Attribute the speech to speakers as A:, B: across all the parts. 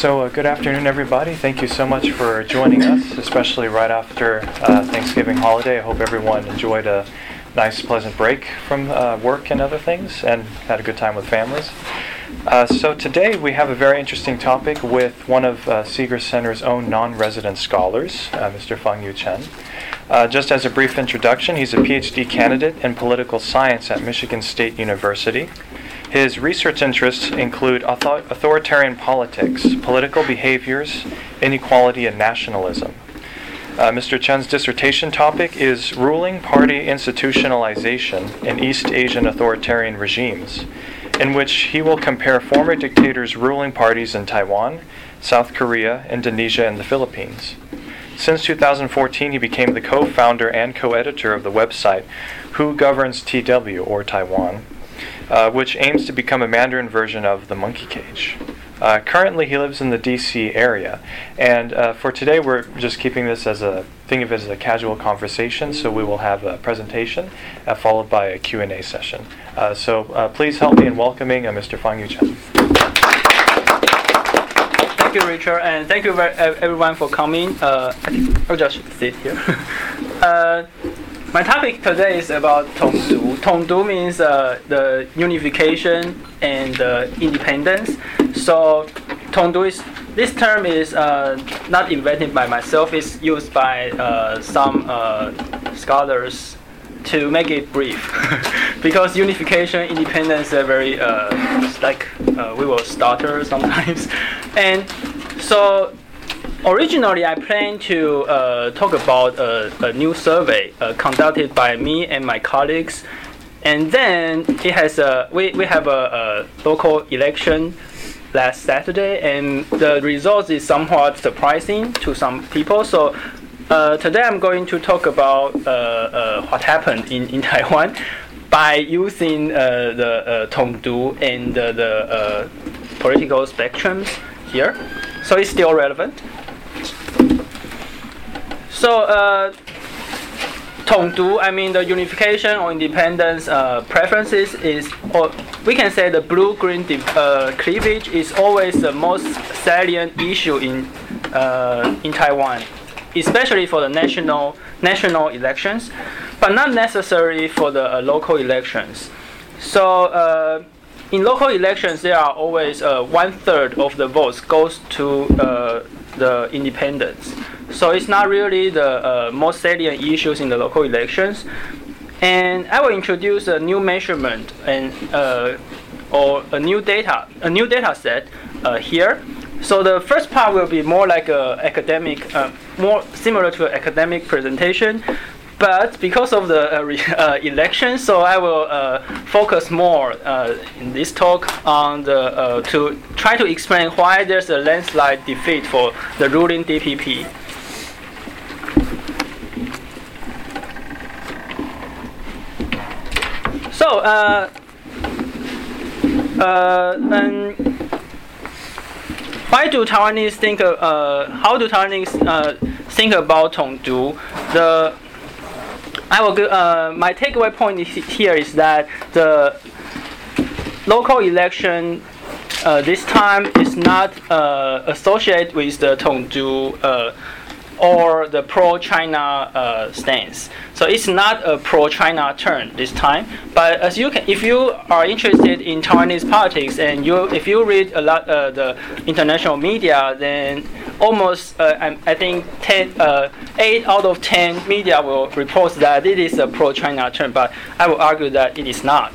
A: So good afternoon, everybody. Thank you so much for joining us, especially right after Thanksgiving holiday. I hope everyone enjoyed a nice, pleasant break from work and other things and had a good time with families. So today we have a very interesting topic with one of Seeger Center's own non-resident scholars, Mr. Fangyu Chen. Just as a brief introduction, he's a PhD candidate in political science at Michigan State University. His research interests include authoritarian politics, political behaviors, inequality, and nationalism. Mr. Chen's dissertation topic is ruling party institutionalization in East Asian authoritarian regimes, in which he will compare former dictators' ruling parties in Taiwan, South Korea, Indonesia, and the Philippines. Since 2014, he became the co-founder and co-editor of the website Who Governs TW, or Taiwan, which aims to become a Mandarin version of The Monkey Cage. Currently, he lives in the D.C. area, and for today, we're just keeping this as think of it as a casual conversation, so we will have a presentation followed by a Q&A session. So please help me in welcoming Mr. Fangyu Chen.
B: Thank you, Richard, and thank you everyone for coming. I'll just sit here. My topic today is about Tongdu. Tongdu means the unification and independence. So Tongdu this term is not invented by myself. It's used by some scholars to make it brief, because unification, independence are very we will stutter sometimes, and so. Originally, I planned to talk about a new survey conducted by me and my colleagues, and then it has we have a local election last Saturday, and the results is somewhat surprising to some people. So today I'm going to talk about what happened in Taiwan by using the Tongdu and the political spectrums here. So it's still relevant. So, Tongdu, I mean the unification or independence preferences is, or we can say the blue-green cleavage is always the most salient issue in Taiwan, especially for the national elections, but not necessarily for the local elections. So, in local elections, there are always 1/3 of the votes goes to the independents. So it's not really the most salient issues in the local elections. And I will introduce a new measurement and or a new data set here. So the first part will be more like a academic, more similar to an academic presentation. But because of the election, so I will focus more in this talk on to try to explain why there's a landslide defeat for the ruling DPP. So, and why do Taiwanese think? How do Taiwanese think about Tongdu? My takeaway point here is that the local election this time is not associated with the Tongdu or the pro-China stance. So it's not a pro-China turn this time. But as if you are interested in Taiwanese politics and if you read a lot the international media, then almost I think 8 out of 10 media will report that it is a pro-China turn. But I will argue that it is not.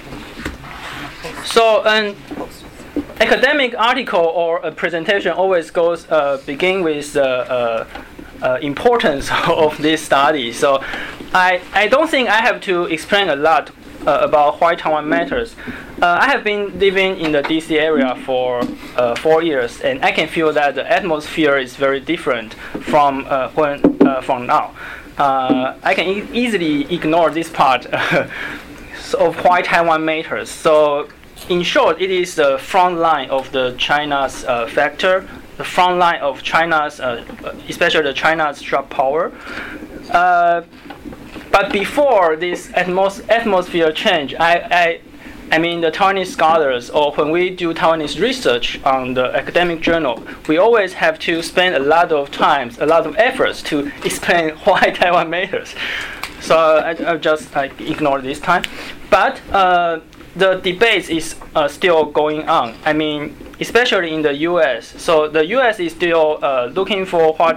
B: So an academic article or a presentation always begin with the importance of this study. So I don't think I have to explain a lot about why Taiwan matters. I have been living in the DC area for 4 years, and I can feel that the atmosphere is very different from now. I can easily ignore this part of why Taiwan matters. So in short, it is the front line of the China's factor, the front line of China's, especially the China's sharp power. But before this atmosphere change, I I mean, the Taiwanese scholars, or when we do Taiwanese research on the academic journal, we always have to spend a lot of time, a lot of efforts to explain why Taiwan matters. So I'll just ignore this time. But the debate is still going on. I mean, especially in the U.S. So the U.S. is still looking for what,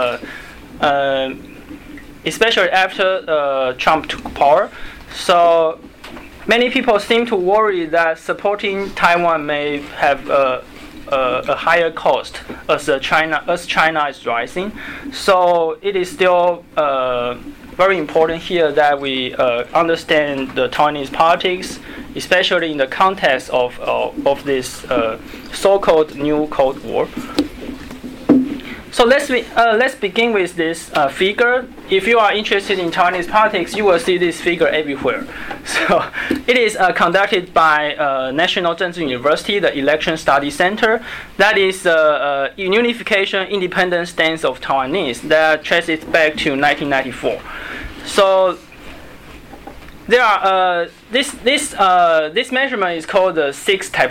B: especially after Trump took power. So many people seem to worry that supporting Taiwan may have a higher cost as China is rising. So it is still very important here that we understand the Taiwanese politics, especially in the context of this so-called new Cold War. So let's begin with this figure. If you are interested in Taiwanese politics, you will see this figure everywhere. So it is conducted by National Zhengzhi University, the Election Study Center. That is the unification independent stance of Taiwanese that traces back to 1994. So there are this measurement is called the six type.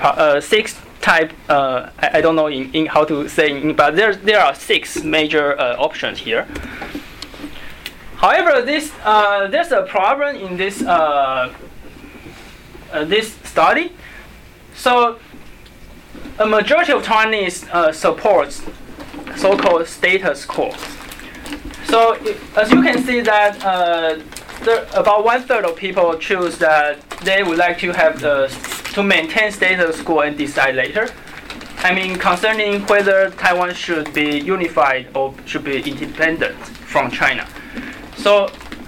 B: I don't know in how to say, but there are 6 major options here. However, there's a problem in this this study. So a majority of Taiwanese supports so-called status quo. So as you can see that about 1/3 of people choose that they would like to have to maintain status quo and decide later. I mean, concerning whether Taiwan should be unified or should be independent from China. So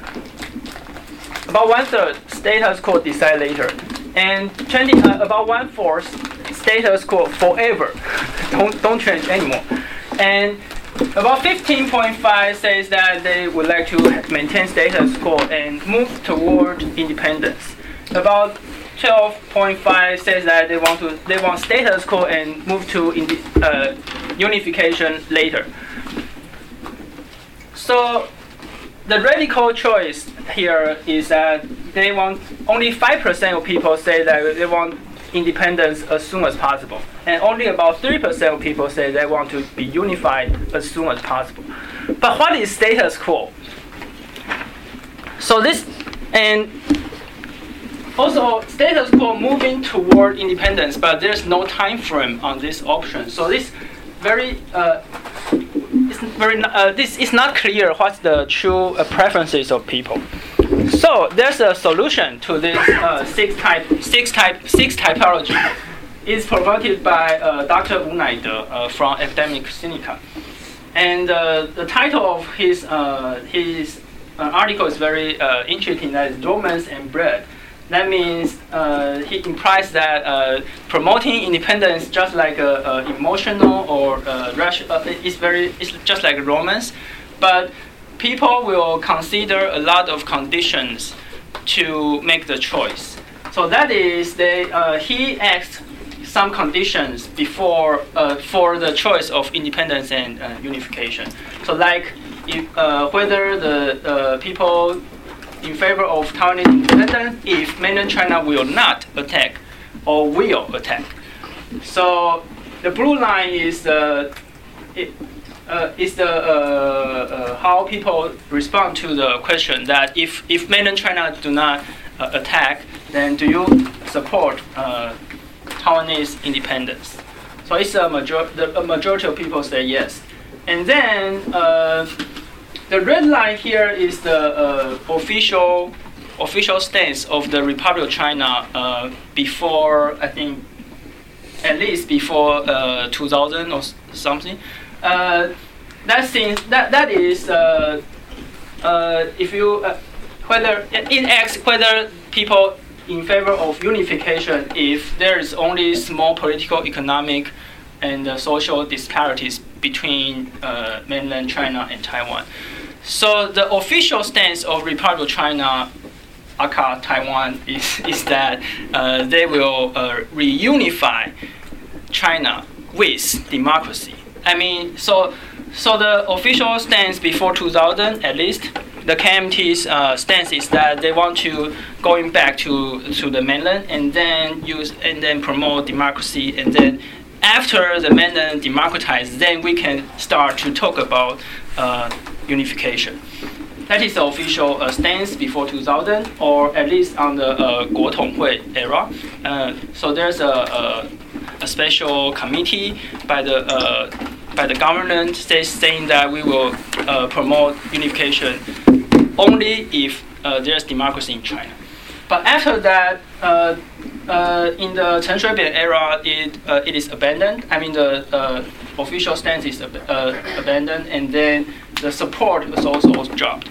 B: about 1/3 status quo, decide later, and about 1/4 status quo forever, don't change anymore, and about 15.5 says that they would like to maintain status quo and move toward independence. About 12.5 says that they want status quo and move to unification later. So the radical choice here is that they want only 5% of people say that they want independence as soon as possible, and only about 3% of people say they want to be unified as soon as possible. But what is status quo? So this, and also status quo moving toward independence, but there's no time frame on this option. So this this is not clear what's the true preferences of people. So there's a solution to this six typology. It's provided by Dr. Wu Naide from Academic Sinica, and the title of his article is very interesting. That is Romance and Bread. That means he implies that promoting independence just like emotional or it's just like romance, but people will consider a lot of conditions to make the choice. So that is he asked some conditions before for the choice of independence and unification. So like if, whether the people in favor of Taiwanese independence if mainland China will not attack or will attack. So the blue line is how people respond to the question that if mainland China do not attack, then do you support Taiwanese independence? So it's a majority of people say yes. And then the red line here is the official stance of the Republic of China before, I think, at least before 2000 or something. That is if you whether it asks whether people in favor of unification if there is only small political, economic, and social disparities between mainland China and Taiwan. So the official stance of Republic of China, aka Taiwan, is that they will reunify China with democracy. I mean, so the official stance before 2000, at least, the KMT's stance is that they want to going back to the mainland and then promote democracy, and then after the mainland democratized, then we can start to talk about unification. That is the official stance before 2000, or at least on the 国统会 era. So there's a special committee by the government saying that we will promote unification only if there's democracy in China. But after that, in the Chen Shui-bian era, it is abandoned. I mean, the official stance is abandoned, and then the support was also dropped.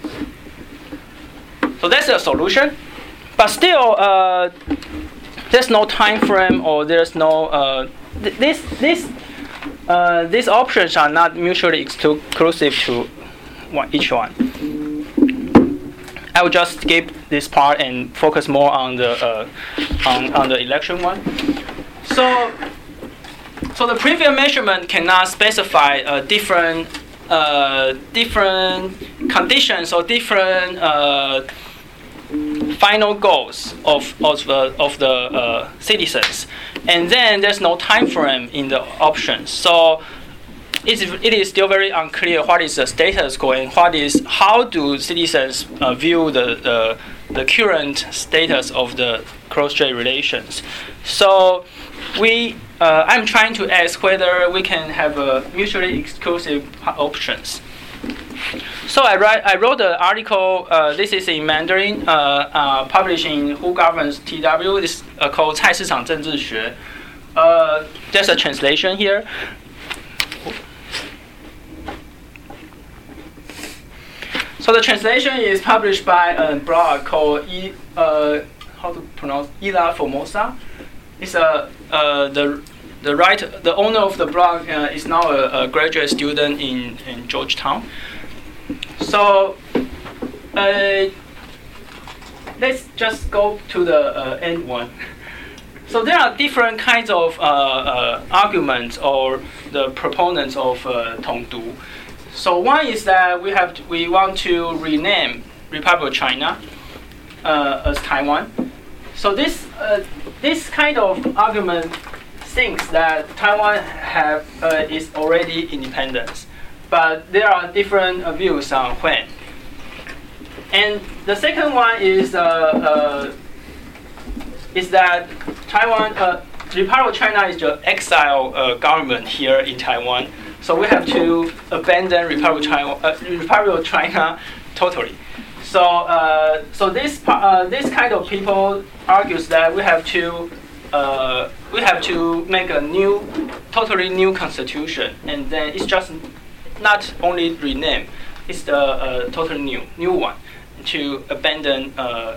B: So that's the solution. But still, there's no time frame, or there's no these options are not mutually exclusive to each one. I will just skip this part and focus more on the election one. So the previous measurement cannot specify different conditions or different final goals of the citizens, and then there's no time frame in the options. So it is still very unclear what is the status going. How do citizens view the current status of the cross-strait relations? So I'm trying to ask whether we can have mutually exclusive options. So I wrote an article. This is in Mandarin, published in Who Governs TW. This is called 菜市场政治学. There's a translation here. So the translation is published by a blog called how to pronounce Ila Formosa. It's the owner of the blog is now a graduate student in Georgetown. So let's just go to the end one. So there are different kinds of arguments or the proponents of Tongdu. So one is that we want to rename Republic of China as Taiwan. So this kind of argument thinks that Taiwan is already independent, but there are different views on when. And the second one is that Taiwan, Republic of China is the exile government here in Taiwan. So we have to abandon Republic of China totally. So this kind of people argues that we have to make a totally new constitution, and then it's just not only rename, it's the totally new one to abandon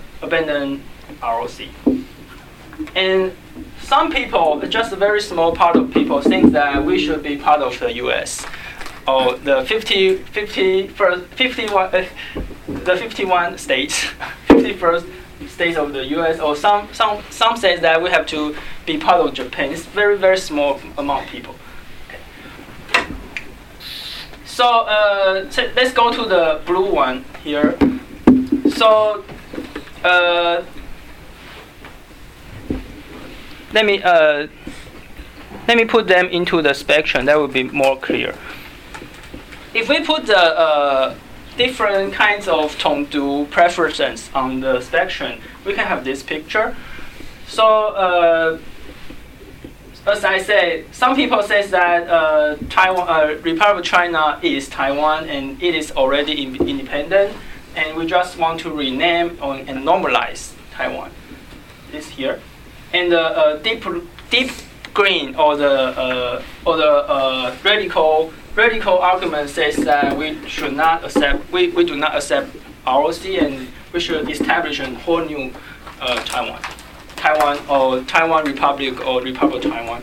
B: ROC. And some people, just a very small part of people, think that we should be part of the U.S. or the 51 states, 51st states of the U.S. Or some say that we have to be part of Japan. It's very, very small amount of people. Okay. So let's go to the blue one here. So let me put them into the spectrum. That would be more clear. If we put the different kinds of Tongdu preferences on the spectrum, we can have this picture. So as I say, some people say that Republic of China is Taiwan and it is already independent, and we just want to rename and normalize Taiwan. This here. And the deep green or the radical argument says that we do not accept ROC, and we should establish a whole new Taiwan or Taiwan Republic or Republic of Taiwan.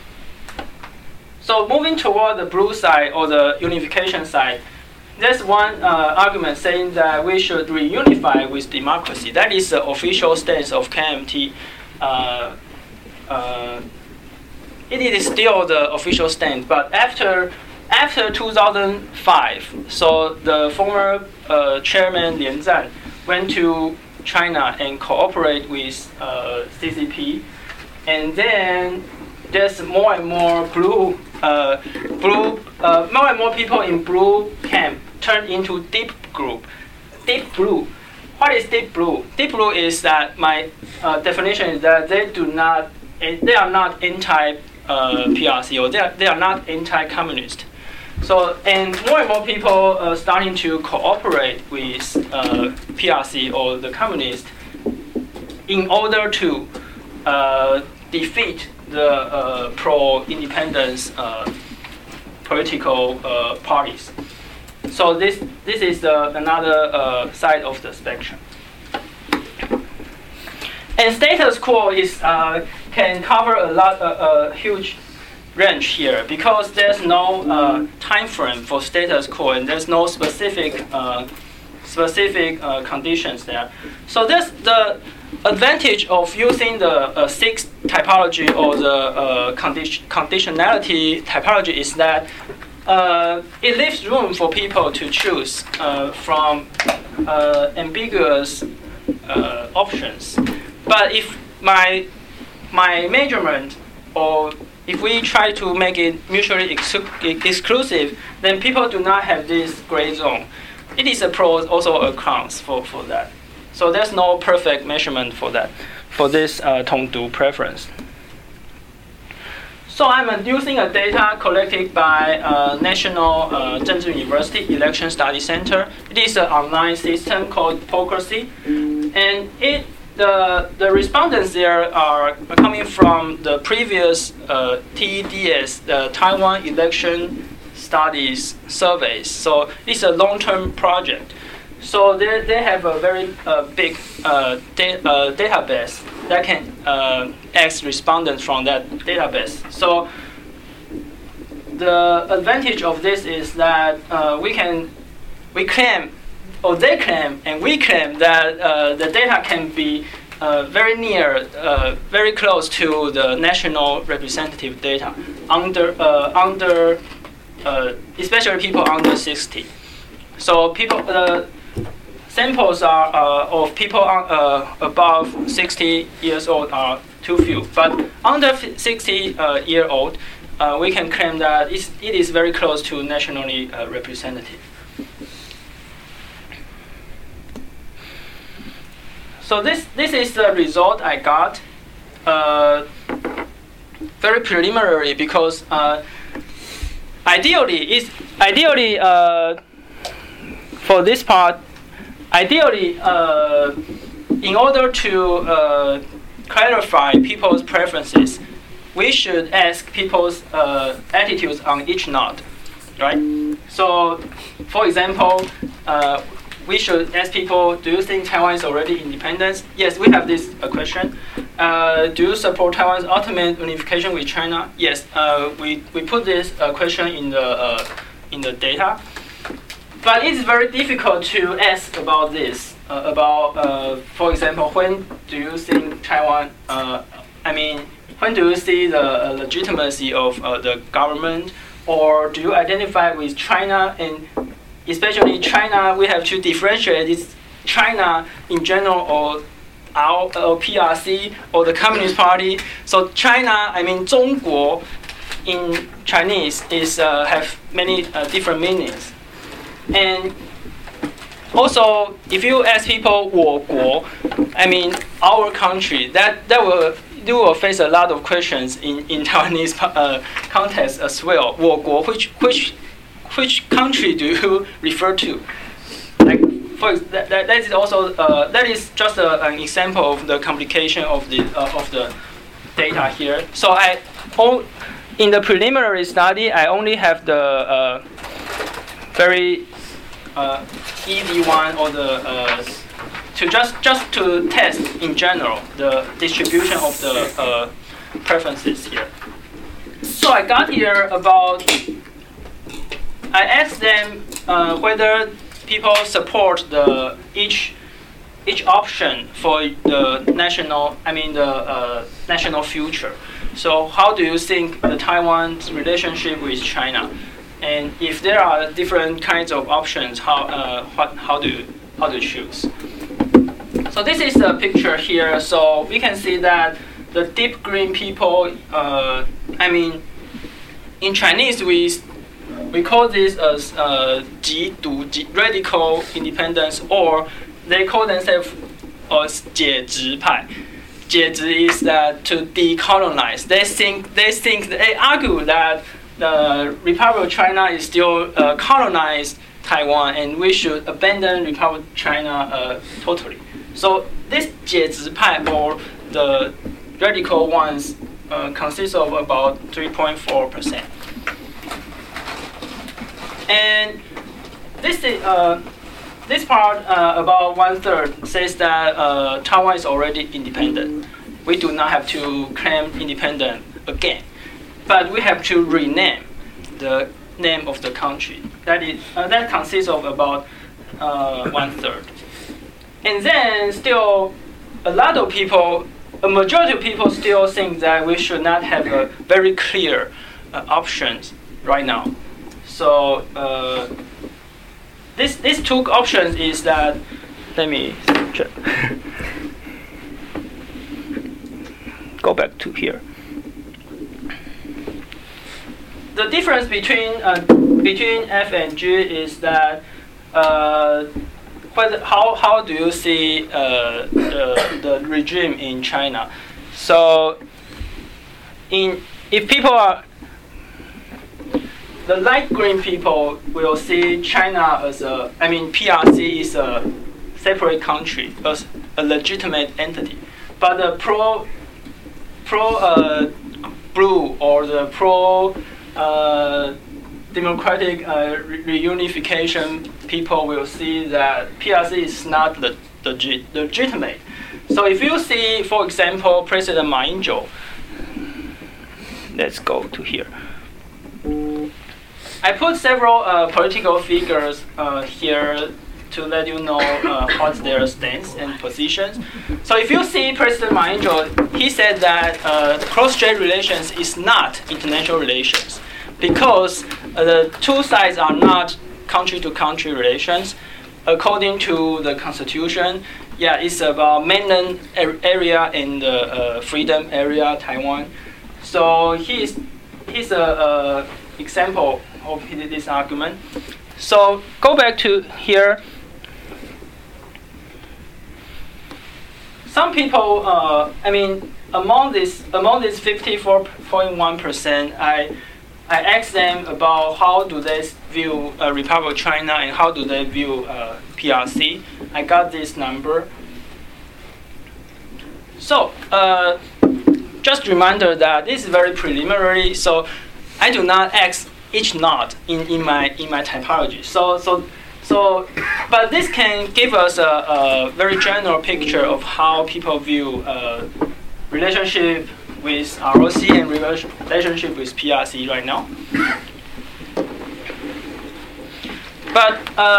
B: So moving toward the blue side or the unification side, there's one argument saying that we should reunify with democracy. That is the official stance of KMT. It is still the official stance, but after after 2005, so the former chairman Lian Zhan went to China and cooperate with CCP, and then there's more and more more and more people in blue camp turned into deep group, deep blue. What is deep blue? Deep blue is that my definition is that they are not anti-PRC or they are not anti-communist. So, and more people starting to cooperate with PRC or the communists in order to defeat the pro-independence political parties. So this is another side of the spectrum. And status quo is can cover a huge range here because there's no time frame for status quo and there's no specific conditions there. So that's the advantage of using the six typology or the conditionality typology is that it leaves room for people to choose from ambiguous options. But if my measurement, or if we try to make it mutually exclusive, then people do not have this gray zone. It is a pros, also a cons for that. So there's no perfect measurement for that, for this Tongdu preference. So I'm using a data collected by National Zhengzhi University Election Study Center. It is an online system called Pocracy, and the respondents there are coming from the previous TEDS, the Taiwan Election Studies surveys. So it's a long-term project. So they have a very big database that can ask respondents from that database. So the advantage of this is that we claim, or they claim, and we claim that the data can be very near, very close to the national representative data under especially people under 60. So people. Samples are of people above 60 years old are too few, but under 60 year old, we can claim that it is very close to nationally representative. So this is the result I got. Very preliminary because ideally for this part. Ideally, in order to clarify people's preferences, we should ask people's attitudes on each node, right? So, for example, we should ask people, do you think Taiwan is already independent? Yes, we have this question. Do you support Taiwan's ultimate unification with China? Yes, we put this question in the data. But it's very difficult to ask about this. For example, when do you think Taiwan? When do you see the legitimacy of the government, or do you identify with China? And especially China, we have to differentiate: is China in general, or our PRC, or the Communist Party? So China, 中国 in Chinese is have many different meanings. And also, if you ask people 我国, our country, you will face a lot of questions in Taiwanese context as well. 我国, which country do you refer to? Like, that is also that is just an example of the complication of the data here. So in the preliminary study, I only have the very easy one, or the to just to test in general the distribution of the preferences here. So I got here I asked them whether people support each option for the national future. So how do you think the Taiwan's relationship with China? and if there are different kinds of options, how to choose. So this is the picture here. So we can see that the deep green people, in Chinese we call this as 极独, radical independence, or they call themselves as 解殖派. 解殖 is that to decolonize. They argue that the Republic of China is still colonized Taiwan, and we should abandon Republic of China totally. So this 解殖派, or the radical ones, consists of about 3.4%. And this part, about 1/3, says that Taiwan is already independent. We do not have to claim independence again, but we have to rename the name of the country. That consists of about 1/3. And then still, a majority of people still think that we should not have a very clear options right now. So these two options is that, let me check. Go back to here. The difference between F and G is that how do you see the regime in China? So if people are, the light green people will see China as PRC is a separate country, as a legitimate entity. But the pro blue, or the pro democratic reunification people will see that PRC is not legitimate. So if you see, for example, President Ma Ying-jeou, let's go to here. I put several political figures here to let you know what's their stance and positions. So if you see President Ma Ying-jeou, he said that cross-strait relations is not international relations, because the two sides are not country-to-country relations. According to the constitution, it's about mainland area and the freedom area, Taiwan. So he's a example of this argument. So go back to here. Some people, among this 54.1%, I asked them about how do they view Republic of China and how do they view PRC. I got this number. So just reminder that this is very preliminary. So I do not ask each node in my typology. But this can give us a very general picture of how people view relationship with ROC and relationship with PRC right now. But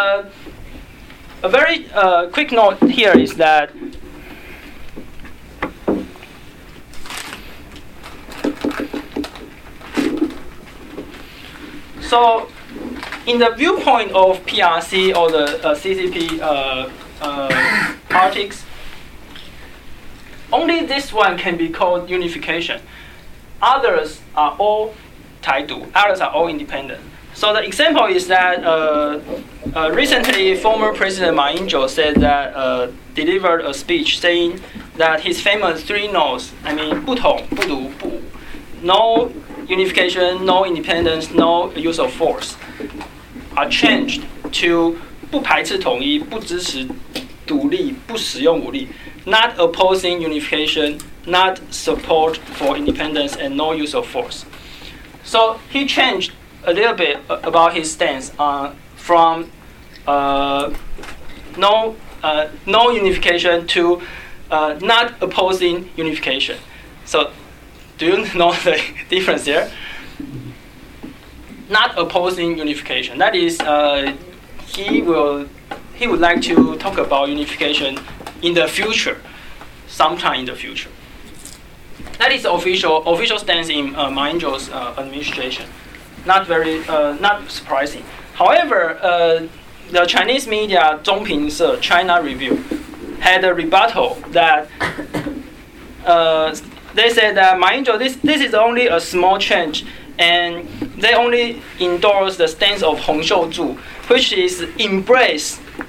B: a very quick note here is that so in the viewpoint of PRC or the CCP politics, only this one can be called unification. Others are all Taidu. Others are all independent. So the example is that recently former President Ma Ying-jeou said that delivered a speech saying that his famous three no's, 不统、不独、不武, no unification, no independence, no use of force, are changed to 不排斥统一、不支持独立、不使用武力, not opposing unification, not support for independence, and no use of force. So he changed a little bit about his stance from no unification to not opposing unification. So do you know the difference there? Not opposing unification. That is, he would like to talk about unification in the future, sometime in the future. That is the official stance in Ma Ying-jeou's administration. not very not surprising. However, the Chinese media 中评社 China Review had a rebuttal that they said that Ma Ying-jeou, this is only a small change, and they only endorse the stance of Hong Xiuzhu, which is embrace